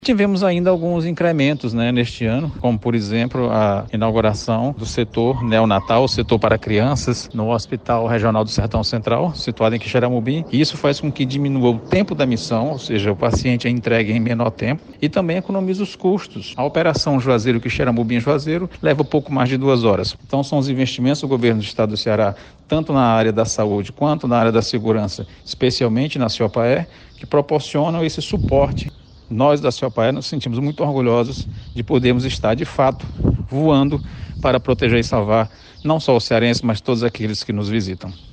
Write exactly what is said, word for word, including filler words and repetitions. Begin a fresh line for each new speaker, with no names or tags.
Tivemos ainda alguns incrementos, né, neste ano, como por exemplo a inauguração do setor neonatal, o setor para crianças, no Hospital Regional do Sertão Central, situado em Quixeramobim. Isso faz com que diminua o tempo da missão, ou seja, o paciente é entregue em menor tempo, e também economiza os custos. A operação Juazeiro Quixeramobim Juazeiro leva pouco mais de duas horas. Então são os investimentos do governo do estado do Ceará, tanto na área da saúde quanto na área da segurança, especialmente na CIOPAE, que proporcionam esse suporte. Nós da CIOPAE nos sentimos muito orgulhosos de podermos estar, de fato, voando para proteger e salvar não só os cearenses, mas todos aqueles que nos visitam.